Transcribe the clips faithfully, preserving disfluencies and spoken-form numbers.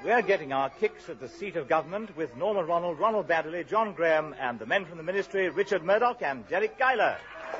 We're getting our kicks at the seat of government with Norma Ronald, Ronald Baddeley, John Graham, and the men from the ministry, Richard Murdoch and Derek Geiler.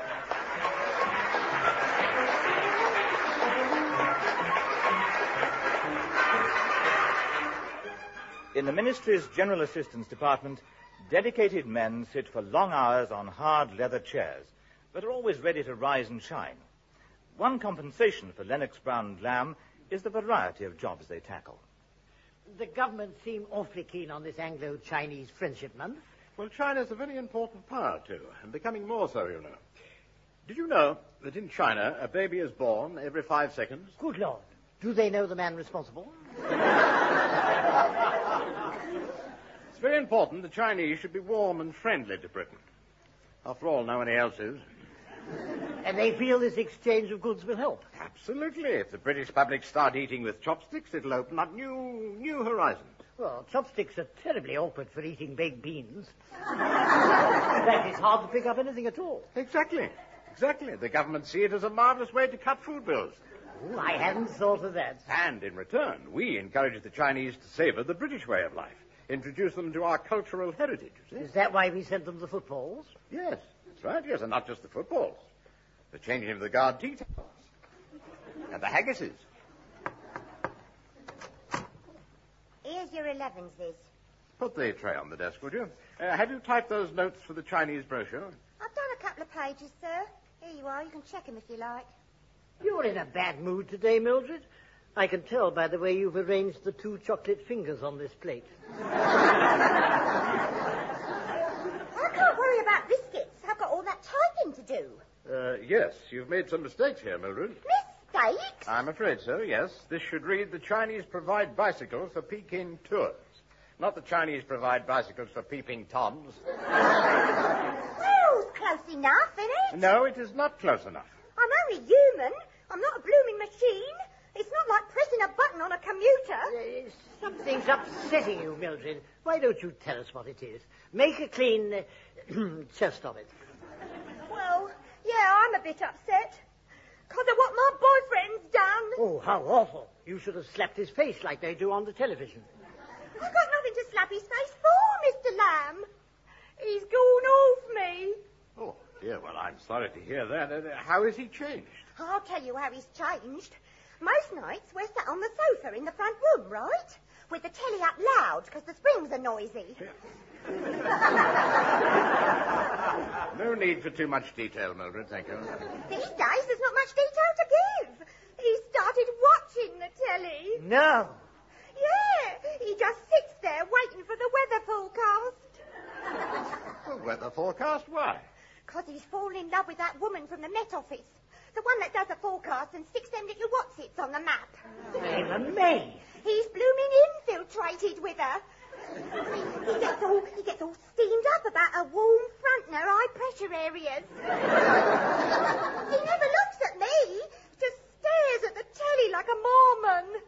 In the ministry's General Assistance Department, dedicated men sit for long hours on hard leather chairs, but are always ready to rise and shine. One compensation for Lennox Brown and Lamb is the variety of jobs they tackle. The government seem awfully keen on this Anglo-Chinese Friendship Month. Well, China's a very important power, too, and becoming more so, you know. Did you know that in China, a baby is born every five seconds? Good Lord. Do they know the man responsible? It's very important the Chinese should be warm and friendly to Britain. After all, no one else is. And they feel this exchange of goods will help? Absolutely. If the British public start eating with chopsticks, it'll open up new new horizons. Well, chopsticks are terribly awkward for eating baked beans. In fact, it's hard to pick up anything at all. Exactly. Exactly. The government see it as a marvellous way to cut food bills. Ooh, I hadn't thought of that. And in return, we encourage the Chinese to savour the British way of life. Introduce them to our cultural heritage. You see? Is that why we sent them the footballs? Yes, that's right, yes, and not just the footballs. The changing of the guard tea towels. And the haggises. Here's your elevens, Liz. Put the tray on the desk, would you? Uh, have you typed those notes for the Chinese brochure? I've done a couple of pages, sir. Here you are. You can check them if you like. You're in a bad mood today, Mildred. I can tell by the way you've arranged the two chocolate fingers on this plate. I can't worry about biscuits. I've got all that typing to do. Uh, yes, you've made some mistakes here, Mildred. Mistakes? I'm afraid so, yes. This should read, the Chinese provide bicycles for Peking tours. Not the Chinese provide bicycles for peeping toms. Oh, it's close enough, isn't it? No, it is not close enough. I'm only human. I'm not a blooming machine. It's not like pressing a button on a commuter. Uh, something's upsetting you, Mildred. Why don't you tell us what it is? Make a clean uh, chest of it. Well, yeah, I'm a bit upset. Because of what my boyfriend's done. Oh, how awful. You should have slapped his face like they do on the television. I've got nothing to slap his face for, Mister Lamb. He's gone off me. Oh, dear, well, I'm sorry to hear that. Uh, how has he changed? I'll tell you how he's changed. Most nights we're sat on the sofa in the front room, right? With the telly up loud because the springs are noisy. No need for too much detail, Mildred, thank you. These days there's not much detail to give. He started watching the telly. No. Yeah, he just sits there waiting for the weather forecast. The weather forecast? Why? Because he's fallen in love with that woman from the Met Office. The one that does the forecast and sticks them little whatsits on the map. I'm amazed. He's blooming infiltrated with her. He, he gets all he gets all steamed up about her warm front and her high pressure areas. He never looks at me, just stares at the telly like a Mormon.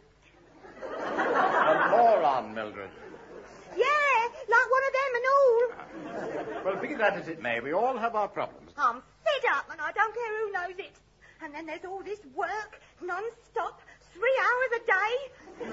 A moron, Mildred. Yeah, like one of them and all. Well, be that as it may, we all have our problems. I'm fed up and I don't care who knows it. And then there's all this work, non-stop, three hours a day.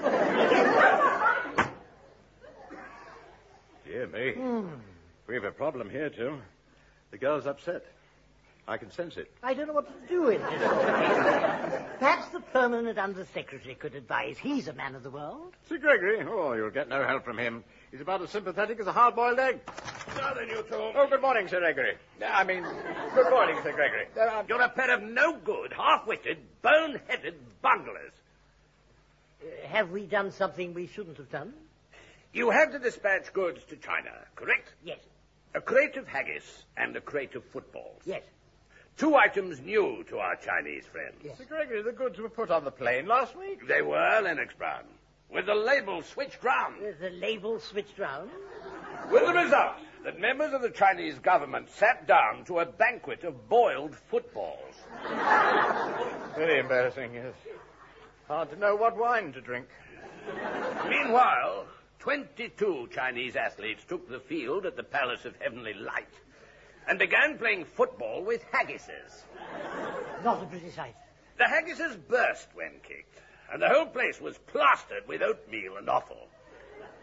Dear me. Mm. We have a problem here, too. The girl's upset. I can sense it. I don't know what to do in this case. Perhaps the permanent undersecretary could advise. He's a man of the world. Sir Gregory? Oh, you'll get no help from him. He's about as sympathetic as a hard-boiled egg. Now then, you two. Oh, good morning, Sir Gregory. I mean, good morning, Sir Gregory. Uh, You're a pair of no-good, half-witted, bone-headed bunglers. Uh, have we done something we shouldn't have done? You had to dispatch goods to China, correct? Yes. A crate of haggis and a crate of footballs. Yes. Two items new to our Chinese friends. Yes. Sir Gregory, the goods were put on the plane last week. They were, Lennox Brown, with the label switched round. There's the label switched round. With the result that members of the Chinese government sat down to a banquet of boiled footballs. Very embarrassing, yes. Hard to know what wine to drink. Meanwhile, twenty-two Chinese athletes took the field at the Palace of Heavenly Light and began playing football with haggises. Not a pretty sight. The haggises burst when kicked, and the whole place was plastered with oatmeal and offal.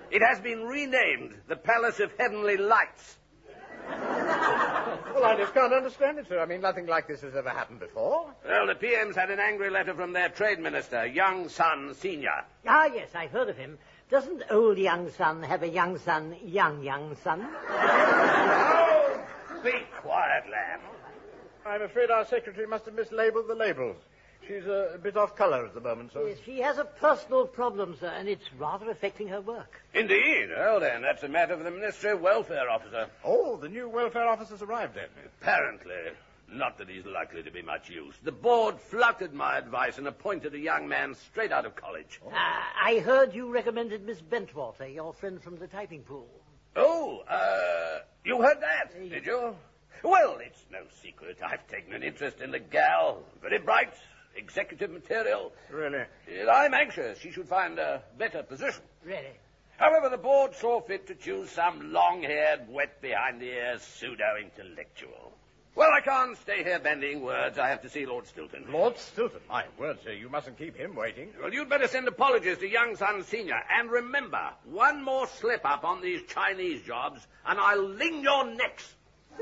It has been renamed the Palace of Heavenly Lights. Well, I just can't understand it, sir. I mean, nothing like this has ever happened before. Well, the P M's had an angry letter from their trade minister, Young Sun Senior. Ah, yes, I've heard of him. Doesn't old young son have a young son, young young son? Oh, be quiet, lamb. I'm afraid our secretary must have mislabeled the labels. She's uh, a bit off colour at the moment, sir. Yes, she has a personal problem, sir, and it's rather affecting her work. Indeed. Well, then, that's a matter for the Ministry of Welfare Officer. Oh, the new welfare officer's arrived then. Apparently. Not that he's likely to be much use. The board flouted my advice and appointed a young man straight out of college. Uh, I heard you recommended Miss Bentwater, your friend from the typing pool. Oh, uh, you heard that, did you? Well, it's no secret. I've taken an interest in the gal. Very bright, executive material. Really? I'm anxious she should find a better position. Really? However, the board saw fit to choose some long-haired, wet-behind-the-ears pseudo-intellectual. Well, I can't stay here bending words. I have to see Lord Stilton. Lord Stilton? My word, sir, you mustn't keep him waiting. Well, you'd better send apologies to Young Sun Senior. And remember, one more slip-up on these Chinese jobs, and I'll ling your necks.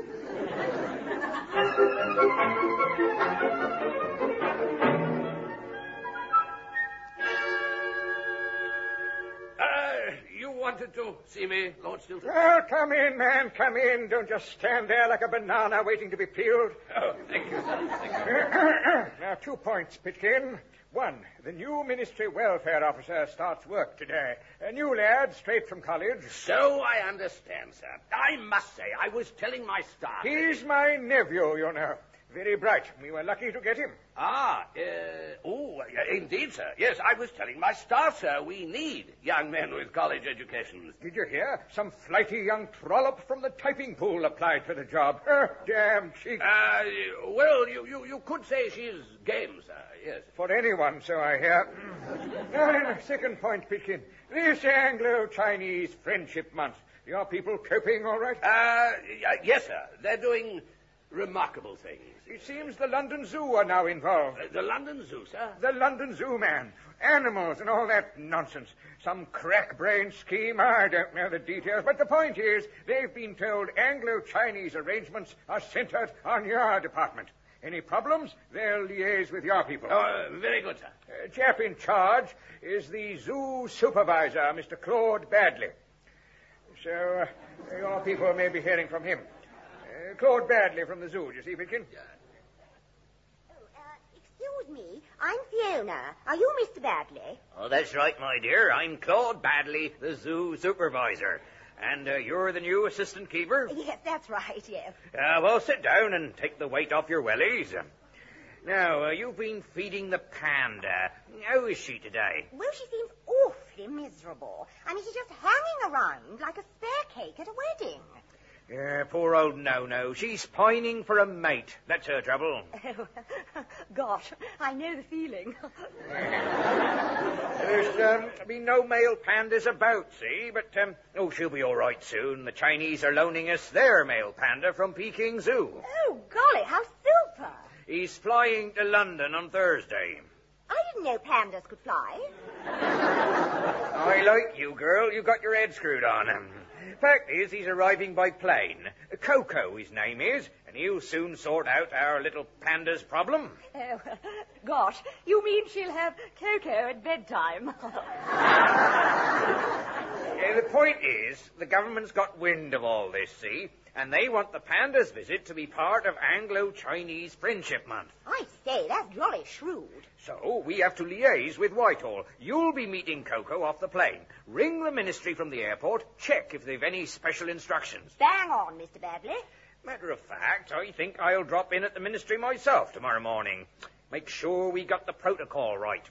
Wanted to see me, Lord Stilton? Well, come in, man, come in. Don't just stand there like a banana waiting to be peeled. Oh, thank you, sir. Thank you. Now, two points, Pitkin. One, the new Ministry Welfare Officer starts work today. A new lad, straight from college. So I understand, sir. I must say, I was telling my staff... He's my nephew, you know. Very bright. We were lucky to get him. Ah, uh, oh, indeed, sir. Yes, I was telling my staff, sir, we need young men with college educations. Did you hear? Some flighty young trollop from the typing pool applied for the job. Oh, damn cheek. Uh, well, you, you, you could say she's game, sir, yes. For anyone, so I hear. Now, then, second point, Pitkin. This Anglo-Chinese Friendship Month. Your people coping all right? Uh, yes, sir. They're doing remarkable things. It seems the London Zoo are now involved. Uh, the London Zoo, sir? The London Zoo, man. Animals and all that nonsense. Some crack-brained scheme. I don't know the details, but the point is they've been told Anglo-Chinese arrangements are centered on your department. Any problems, they'll liaise with your people. Oh, uh, very good, sir. Uh, chap in charge is the zoo supervisor, Mister Claude Badley. So uh, your people may be hearing from him. Uh, Claude Badley from the zoo, do you see, Pitkin? Yeah. Excuse me, I'm Fiona. Are you Mister Badley? Oh, that's right, my dear. I'm Claude Badley, the zoo supervisor. And uh, you're the new assistant keeper? Yes, that's right, yes. Uh, well, sit down and take the weight off your wellies. Now, uh, you've been feeding the panda. How is she today? Well, she seems awfully miserable. I mean, she's just hanging around like a spare cake at a wedding. Yeah, poor old No-No. She's pining for a mate. That's her trouble. Oh, gosh, I know the feeling. There's um, been no male pandas about, see? But, um, oh, she'll be all right soon. The Chinese are loaning us their male panda from Peking Zoo. Oh, golly, how super. He's flying to London on Thursday. I didn't know pandas could fly. I like you, girl. You got your head screwed on him. Fact is, he's arriving by plane. Coco, his name is, and he'll soon sort out our little panda's problem. Oh, gosh, you mean she'll have Coco at bedtime? Yeah, the point is, the government's got wind of all this, see? And they want the panda's visit to be part of Anglo-Chinese Friendship Month. I say, that's jolly shrewd. So we have to liaise with Whitehall. You'll be meeting Coco off the plane. Ring the ministry from the airport, check if they've any special instructions. Bang on, Mister Badley. Matter of fact, I think I'll drop in at the ministry myself tomorrow morning. Make sure we got the protocol right.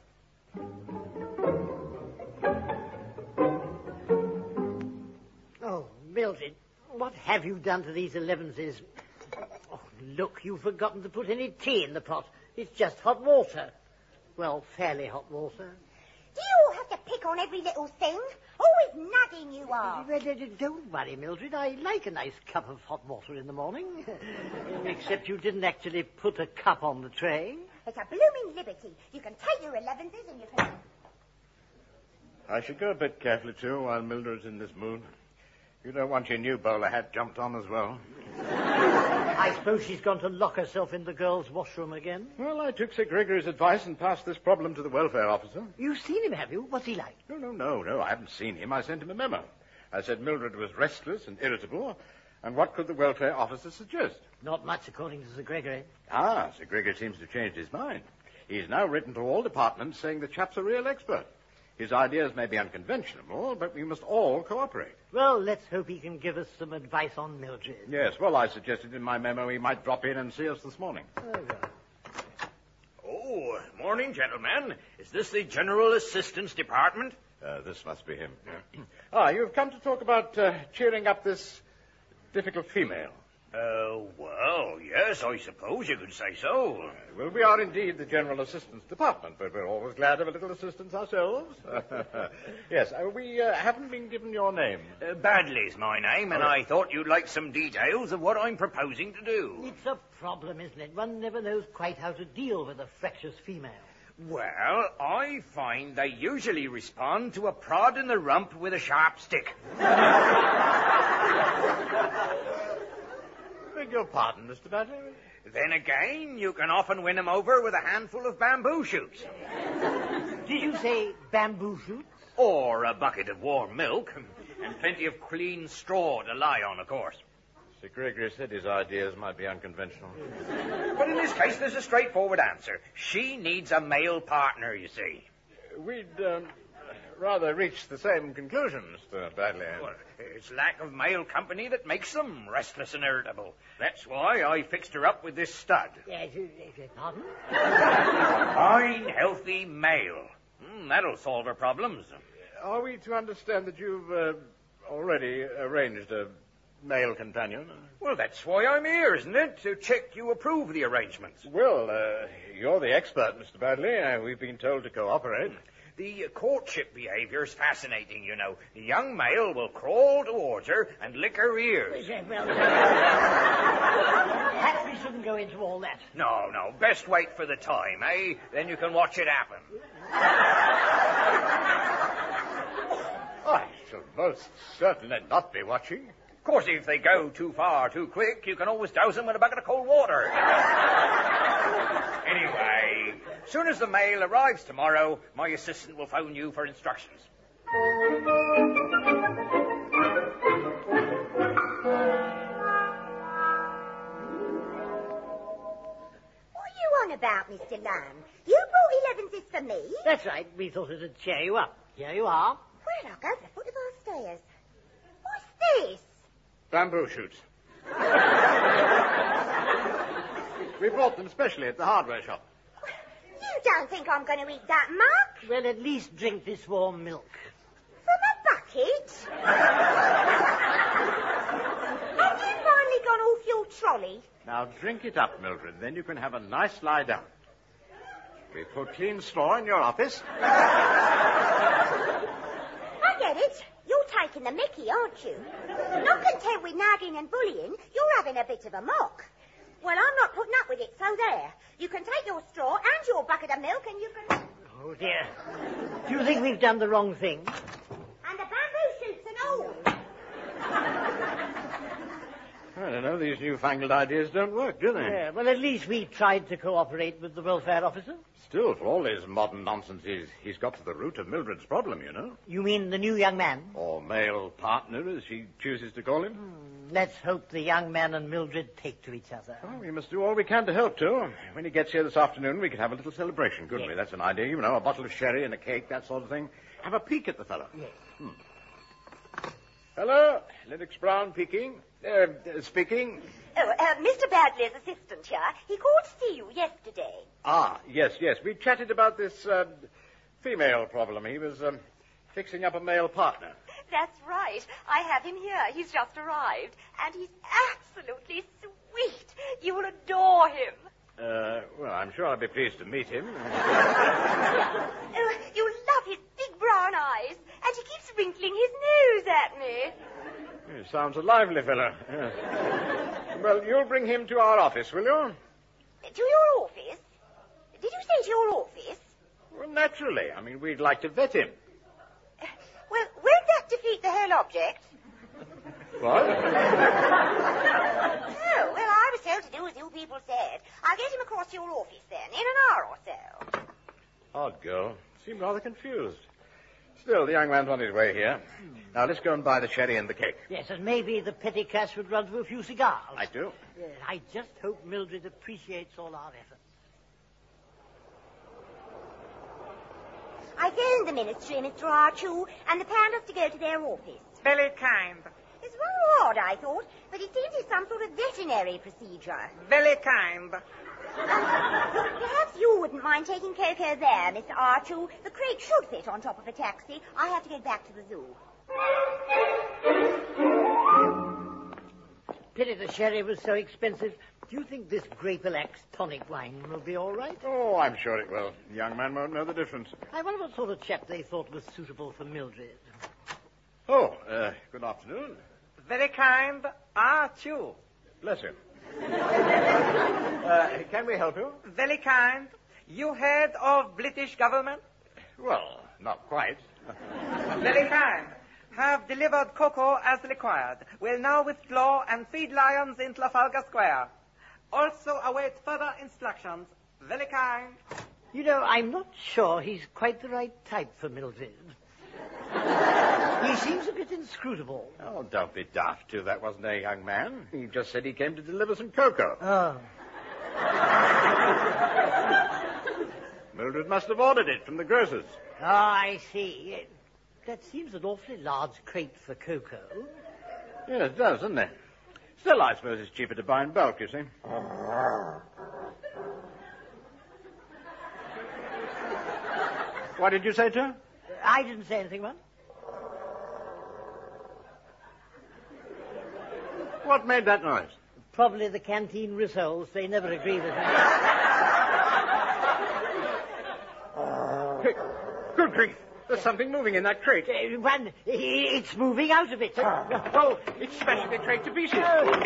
Oh, Mildred, what have you done to these elevenses? Oh, look, you've forgotten to put any tea in the pot. It's just hot water. Well, fairly hot water. Do you have to pick on every little thing? Always nagging you are. Don't worry, Mildred. I like a nice cup of hot water in the morning. Except you didn't actually put a cup on the tray. It's a blooming liberty. You can take your elevenses and you can... I should go a bit carefully, too, while Mildred's in this mood. You don't want your new bowler hat jumped on as well. I suppose she's gone to lock herself in the girls' washroom again? Well, I took Sir Gregory's advice and passed this problem to the welfare officer. You've seen him, have you? What's he like? No, no, no, no. I haven't seen him. I sent him a memo. I said Mildred was restless and irritable, and what could the welfare officer suggest? Not much, according to Sir Gregory. Ah, Sir Gregory seems to have changed his mind. He's now written to all departments saying the chap's a real expert. His ideas may be unconventional, but we must all cooperate. Well, let's hope he can give us some advice on Mildred. Yes, well, I suggested in my memo he might drop in and see us this morning. Oh, morning, gentlemen. Is this the General Assistance Department? Uh, this must be him. Yeah. ah, you've come to talk about uh, cheering up this difficult female. Uh, well, yes, I suppose you could say so. Uh, well, we are indeed the General Assistance Department, but we're always glad of a little assistance ourselves. yes, uh, we uh, haven't been given your name. Uh, Badley's my name, and oh. I thought you'd like some details of what I'm proposing to do. It's a problem, isn't it? One never knows quite how to deal with a fractious female. Well, I find they usually respond to a prod in the rump with a sharp stick. Beg your pardon, Mister Badley. Then again, you can often win them over with a handful of bamboo shoots. Did you say bamboo shoots? Or a bucket of warm milk, and plenty of clean straw to lie on, of course. Sir Gregory said his ideas might be unconventional. But in this case, there's a straightforward answer. She needs a male partner, you see. We'd um, rather reach the same conclusion, Mister Badley. Well, it's lack of male company that makes them restless and irritable. That's why I fixed her up with this stud. Yes, pardon? Fine, healthy male. Mm, that'll solve her problems. Are we to understand that you've uh, already arranged a male companion? Well, that's why I'm here, isn't it? To check you approve the arrangements. Well, uh, you're the expert, Mister Badley. Uh, we've been told to cooperate. The courtship behavior is fascinating, you know. The young male will crawl towards her and lick her ears. Well, perhaps we shouldn't go into all that. No, no. Best wait for the time, eh? Then you can watch it happen. I shall most certainly not be watching. Of course, if they go too far too quick, you can always douse them with a bucket of cold water. Anyway, as soon as the mail arrives tomorrow, my assistant will phone you for instructions. What are you on about, Mister Lamb? You brought elevenses for me? That's right. We thought it'd cheer you up. Here you are. Well, I'll go to the foot of our stairs. What's this? Bamboo shoots. We bought them specially at the hardware shop. You don't think I'm going to eat that muck? Well, at least drink this warm milk. From a bucket? Have you finally gone off your trolley? Now drink it up, Mildred. Then you can have a nice lie down. We put clean straw in your office. I get it. You're taking the mickey, aren't you? Not content with nagging and bullying, you're having a bit of a mock. Well, I'm not putting up with it, so there. You can take your straw and your bucket of milk and you can... Oh, dear. Do you think we've done the wrong thing? And the bamboo shoots and all. I don't know, these newfangled ideas don't work, do they? Yeah, well, at least we tried to cooperate with the welfare officer. Still, for all his modern nonsense, he's, he's got to the root of Mildred's problem, you know. You mean the new young man? Or male partner, as she chooses to call him. Hmm, let's hope the young man and Mildred take to each other. Well, we must do all we can to help, too. When he gets here this afternoon, we could have a little celebration, couldn't yes. we? That's an idea, you know, a bottle of sherry and a cake, that sort of thing. Have a peek at the fellow. Yes. Hmm. Hello, Lennox Brown speaking. Uh, uh, speaking. Oh, uh, Mister Badley's assistant here. He called to see you yesterday. Ah, yes, yes. We chatted about this uh, female problem. He was um, fixing up a male partner. That's right. I have him here. He's just arrived. And he's absolutely sweet. You'll adore him. Uh, well, I'm sure I'll be pleased to meet him. Oh, you'll love his big brown eyes. And he keeps wrinkling his nose at me. He sounds a lively fellow. Yes. Well, you'll bring him to our office, will you? To your office? Did you say to your office? Well, naturally. I mean, we'd like to vet him. Uh, foreign object? What? Oh, well, I was told to do as you people said. I'll get him across to your office then, in an hour or so. Odd girl. Seemed rather confused. Still, the young man's on his way here. Now, let's go and buy the sherry and the cake. Yes, and maybe the petty cash would run to a few cigars. I do. Yeah, I just hope Mildred appreciates all our efforts. I phoned the ministry, Mister Archu, and the pandas to go to their office. Very kind. It's rather odd, I thought, but it seems it's some sort of veterinary procedure. Very kind. Perhaps you wouldn't mind taking Coco there, Mister Archu. The crate should fit on top of a taxi. I have to get back to the zoo. Pity the sherry was so expensive. Do you think this Grapelax tonic wine will be all right? Oh, I'm sure it will. The young man won't know the difference. I wonder what sort of chap they thought was suitable for Mildred. Oh, uh, good afternoon. Very kind. Archu. Bless you. uh, can we help you? Very kind. You head of British government? Well, not quite. Very kind. Have delivered cocoa as required. Will now withdraw and feed lions in Trafalgar Square. Also await further instructions. Very kind. You know, I'm not sure he's quite the right type for Mildred. He seems a bit inscrutable. Oh, don't be daft, too. That wasn't a young man. He just said he came to deliver some cocoa. Oh. Mildred must have ordered it from the grocer's. Oh, I see. That seems an awfully large crate for cocoa. Yes, it does, doesn't it? Still, I suppose it's cheaper to buy in bulk, you see. What did you say to her? I didn't say anything, man. What made that noise? Probably the canteen rissoles. They never agree with me. Hey, good grief. There's something moving in that crate. Uh, one, it's moving out of it. Oh, it's smashing the crate to pieces.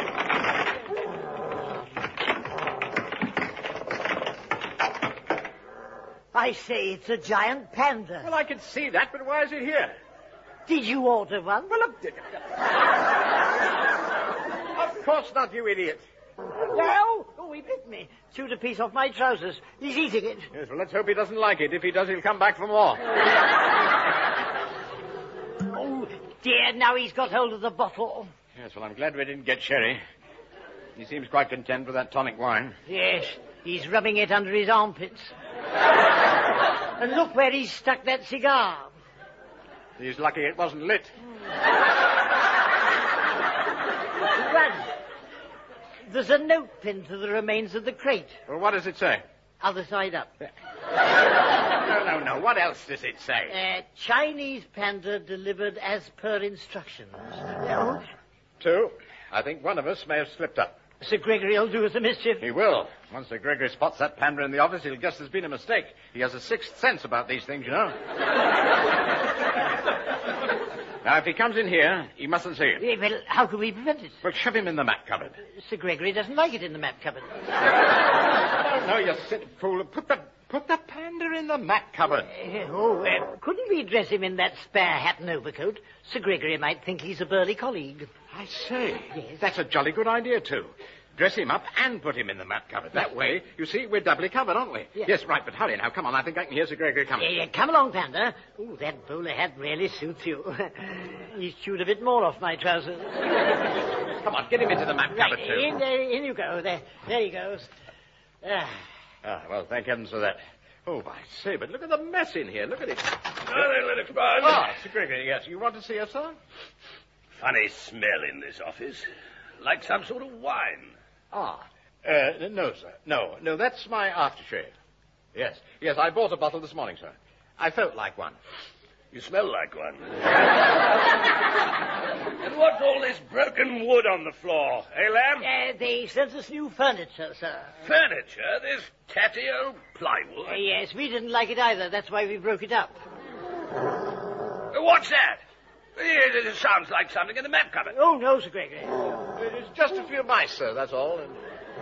I say, it's a giant panda. Well, I can see that, but why is it here? Did you order one? Well, of course not, you idiot. No? Oh, he bit me. Chewed a piece off my trousers. He's eating it. Yes, well, let's hope he doesn't like it. If he does, he'll come back for more. Oh, dear, now he's got hold of the bottle. Yes, well, I'm glad we didn't get sherry. He seems quite content with that tonic wine. Yes, he's rubbing it under his armpits. And look where he's stuck that cigar. He's lucky it wasn't lit. Run. There's a note pinned to the remains of the crate. Well, what does it say? Other side up. No, no, no. What else does it say? Uh, Chinese panda delivered as per instructions. No. Two. I think one of us may have slipped up. Sir Gregory will do us a mischief. He will. Once Sir Gregory spots that panda in the office, he'll guess there's been a mistake. He has a sixth sense about these things, you know. Now, if he comes in here, he mustn't see it. Yeah, well, how can we prevent it? Well, shove him in the mat cupboard. Sir Gregory doesn't like it in the mat cupboard. No, no, you silly fool. Put the, put the panda in the mat cupboard. Uh, oh, uh, couldn't we dress him in that spare hat and overcoat? Sir Gregory might think he's a burly colleague. I say, Yes. That's a jolly good idea, too. Dress him up and put him in the mat cupboard. That way, you see, we're doubly covered, aren't we? Yeah. Yes, right, but hurry now. Come on, I think I can hear Sir Gregory coming. Yeah, yeah, come along, Panda. Oh, that bowler hat really suits you. He's chewed a bit more off my trousers. Come on, get him into the mat Right, cupboard, too. in, uh, in you go. There, there he goes. Ah. Ah, well, thank heavens for that. Oh, I say, but look at the mess in here. Look at it. Now then, Lennox Barnes. Ah, Sir Gregory, yes. You want to see us, sir? Funny smell in this office. Like some sort of wine. Ah. Uh, no, sir. No, no, that's my aftershave. Yes, yes, I bought a bottle this morning, sir. I felt like one. You smell like one. And what's all this broken wood on the floor, eh, Lamb? Uh, they sent us new furniture, sir. Furniture? This tatty old plywood? Uh, yes, we didn't like it either. That's why we broke it up. What's that? It, it sounds like something in the mat cupboard. Oh, no, Sir Gregory. It's just a few mice, sir, that's all. And...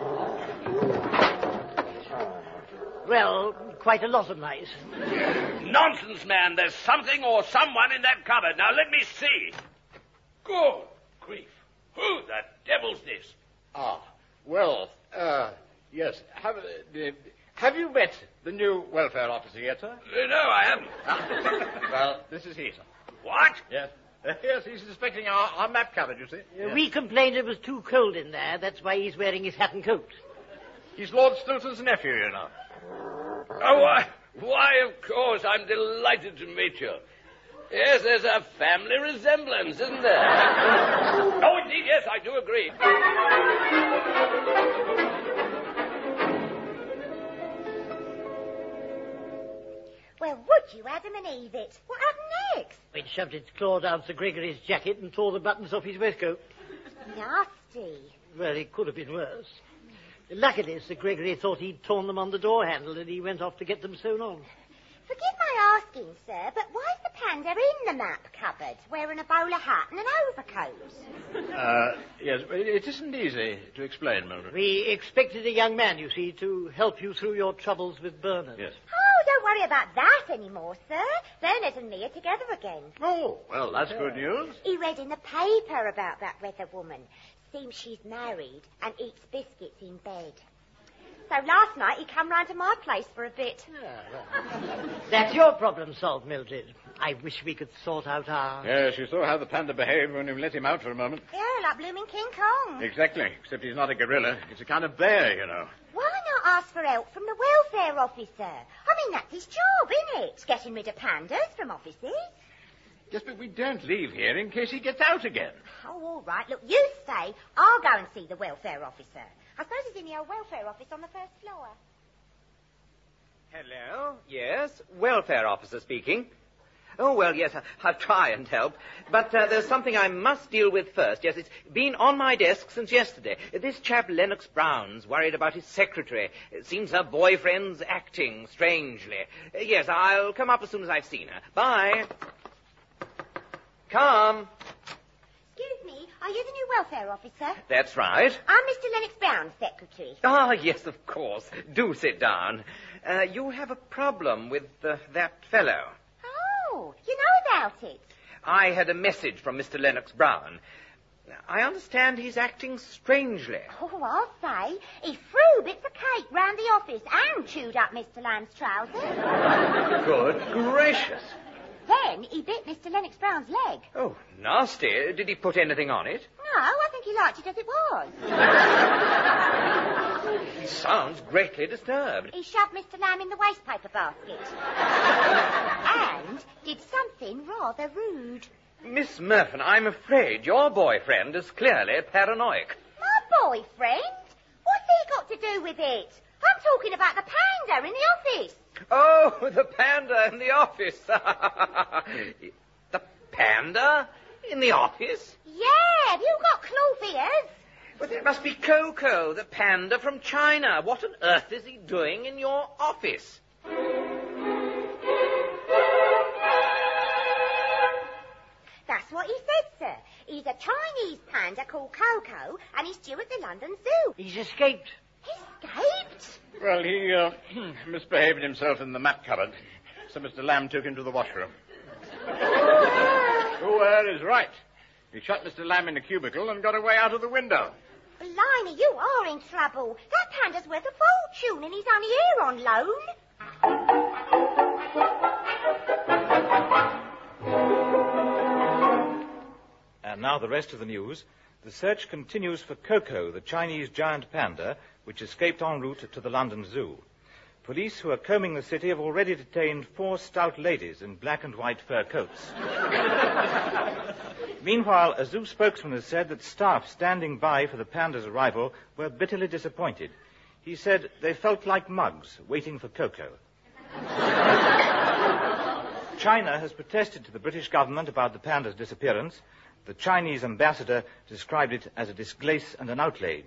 Well, quite a lot of mice. Nonsense, man. There's something or someone in that cupboard. Now, let me see. Good grief. Who the devil's this? Ah, well, uh, yes. Have, uh, have you met the new welfare officer yet, sir? Uh, no, I haven't. Ah, well, this is he, sir. What? Yes. Uh, yes, he's inspecting our, our map cupboard, you see. Uh, Yes. We complained it was too cold in there. That's why he's wearing his hat and coat. He's Lord Stilton's nephew, you know. Oh, why, why, of course, I'm delighted to meet you. Yes, there's a family resemblance, isn't there? Oh, indeed, yes, I do agree. Well, would you, Adam and Eve it? What happened next? It shoved its claw down Sir Gregory's jacket and tore the buttons off his waistcoat. Nasty. Well, it could have been worse. Luckily, Sir Gregory thought he'd torn them on the door handle and he went off to get them sewn on. Forgive my asking, sir, but why's the panda in the map cupboard, wearing a bowler hat and an overcoat? Uh, yes, it, it isn't easy to explain, Mildred. We expected a young man, you see, to help you through your troubles with Bernard. Yes. Oh, don't worry about that anymore, sir. Bernard and me are together again. Oh, well, that's good news. He read in the paper about that weather woman. Seems she's married and eats biscuits in bed. So last night he come round to my place for a bit. That's your problem solved, Mildred. I wish we could sort out our... Yes, you saw how the panda behaved when you let him out for a moment. Yeah, like blooming King Kong. Exactly, except he's not a gorilla. He's a kind of bear, you know. Why not ask for help from the welfare officer? I mean, that's his job, isn't it? Getting rid of pandas from offices. Yes, but we don't leave here in case he gets out again. Oh, all right. Look, you stay. I'll go and see the welfare officer. I suppose he's in the old welfare office on the first floor. Hello? Yes, welfare officer speaking. Oh, well, yes, I- I'll try and help. But uh, there's something I must deal with first. Yes, it's been on my desk since yesterday. This chap, Lennox Brown's, worried about his secretary. It seems her boyfriend's acting strangely. Uh, yes, I'll come up as soon as I've seen her. Bye. Come. Excuse me, are you the new welfare officer? That's right. I'm Mister Lennox Brown's secretary. Ah, yes, of course. Do sit down. Uh, you have a problem with uh, that fellow. Oh, you know about it? I had a message from Mister Lennox Brown. I understand he's acting strangely. Oh, I'll say. He threw bits of cake round the office and chewed up Mister Lamb's trousers. Good gracious. Then he bit Mister Lennox Brown's leg. Oh, nasty. Did he put anything on it? No, I think he liked it as it was. He sounds greatly disturbed. He shoved Mister Lamb in the wastepaper basket. And did something rather rude. Miss Murphy, I'm afraid your boyfriend is clearly paranoid. My boyfriend? What's he got to do with it? I'm talking about the panda in the office. Oh, the panda in the office. The panda in the office? Yeah, have you got claw ears? But there must be Coco, the panda from China. What on earth is he doing in your office? That's what he said, sir. He's a Chinese panda called Coco, and he's due at the London Zoo. He's escaped. Escaped? Well, he uh, misbehaved himself in the map cupboard, so Mister Lamb took him to the washroom. Who is right. He shut Mister Lamb in a cubicle and got away out of the window. Blimey, you are in trouble. That panda's worth a fortune, and he's only here on loan. And now the rest of the news. The search continues for Coco, the Chinese giant panda, which escaped en route to the London Zoo. Police who are combing the city have already detained four stout ladies in black and white fur coats. Meanwhile, a zoo spokesman has said that staff standing by for the panda's arrival were bitterly disappointed. He said they felt like mugs waiting for Coco. China has protested to the British government about the panda's disappearance. The Chinese ambassador described it as a disgrace and an outrage.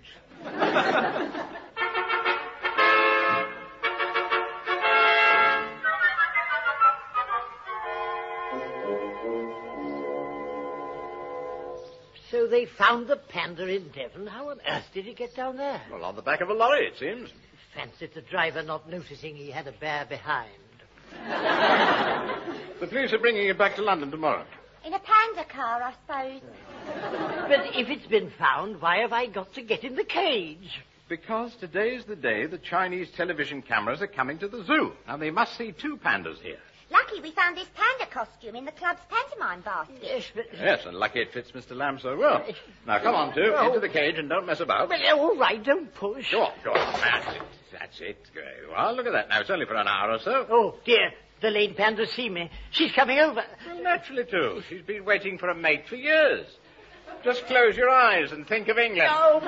So they found the panda in Devon. How on earth did he get down there? Well, on the back of a lorry, it seems. Fancied the driver not noticing he had a bear behind. The police are bringing it back to London tomorrow. In a panda car, I suppose. But if it's been found, why have I got to get in the cage? Because today's the day the Chinese television cameras are coming to the zoo. Now, they must see two pandas here. Lucky we found this panda costume in the club's pantomime basket. Yes, but... Yes, and lucky it fits Mister Lamb so well. Now, come on, two, Oh. into the cage and don't mess about. Well, all right, don't push. Go on, go on. That's it. That's it. There you are. Look at that. Now, it's only for an hour or so. Oh, dear. The lady panda see me. She's coming over. Well, naturally, too. She's been waiting for a mate for years. Just close your eyes and think of England. Oh,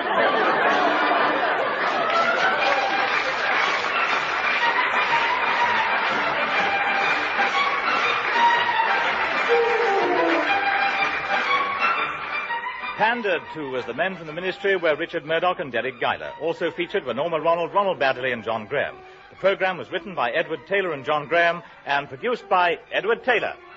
Pandered to as the men from the Ministry were Richard Murdoch and Derek Guyler. Also featured were Norma Ronald, Ronald Baddeley, and John Graham. The program was written by Edward Taylor and John Graham and produced by Edward Taylor.